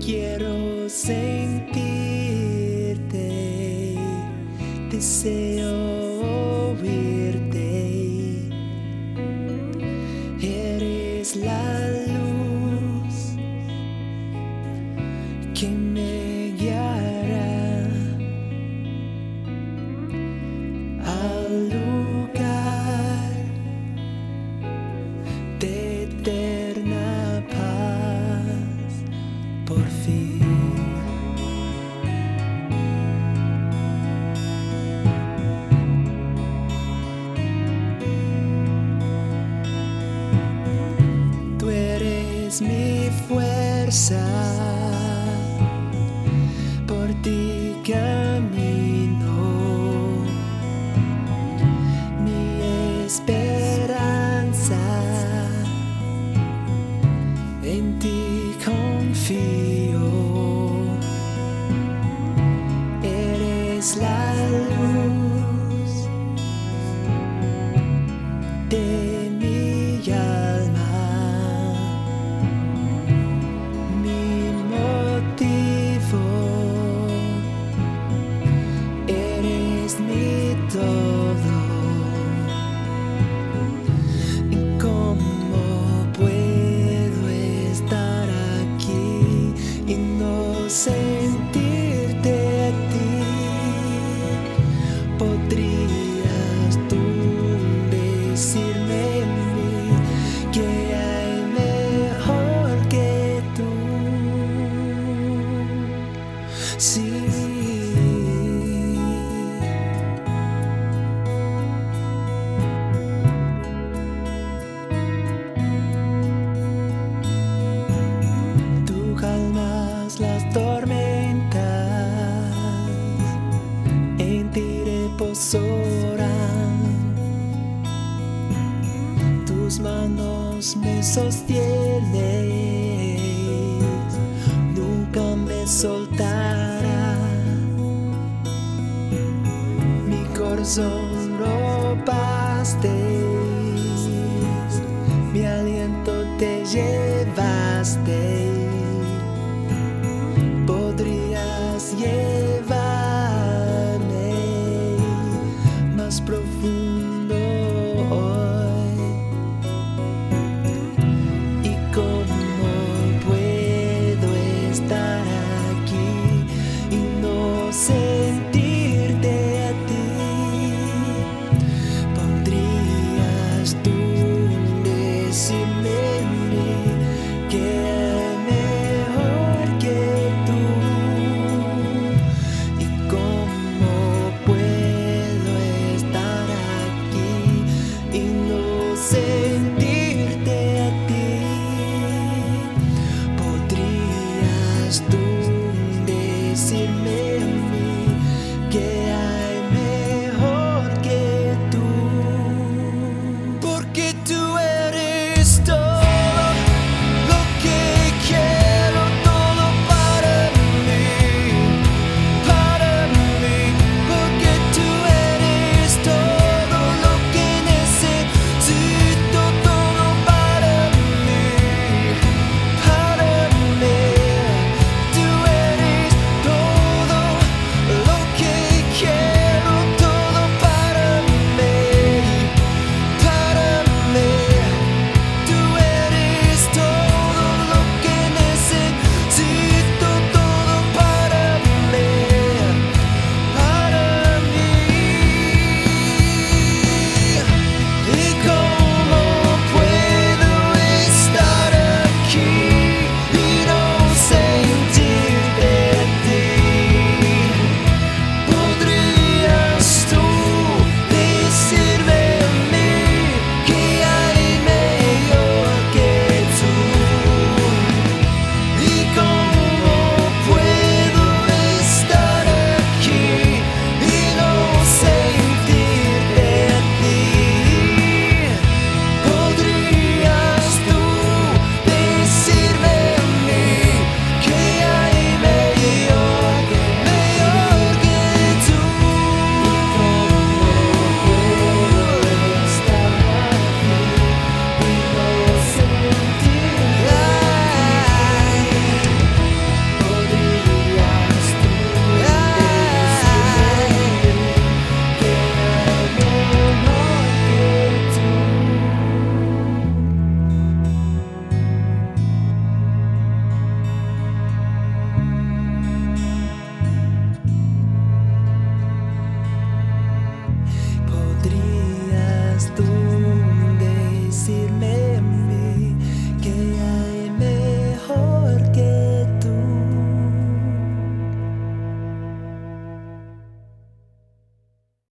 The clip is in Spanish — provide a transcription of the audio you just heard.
Quiero sentirte, deseo oírte. Eres la luz que me guiará al lugar de eterna paz. Por fin tú eres mi fuerza, por ti camino, mi esperanza, en ti confío. Eres la luz de mi alma, mi motivo. Eres mi todo. ¿Cómo puedo estar aquí y no sentirte a ti? ¿Podrías tú decirme a mí que hay mejor que tú? Sí. Calmas las tormentas, en ti reposarán. Tus manos me sostienes, nunca me soltarán. Mi corazón robaste, mi aliento te llevaste. Podrías llevarme más profundo hoy. ¿Y cómo puedo estar aquí y no sentirte a ti? ¿Podrías tú decirme a mí que hay mejor que tú? ¿Y cómo puedo estar aquí y no sentirte a ti? ¿Podrías tú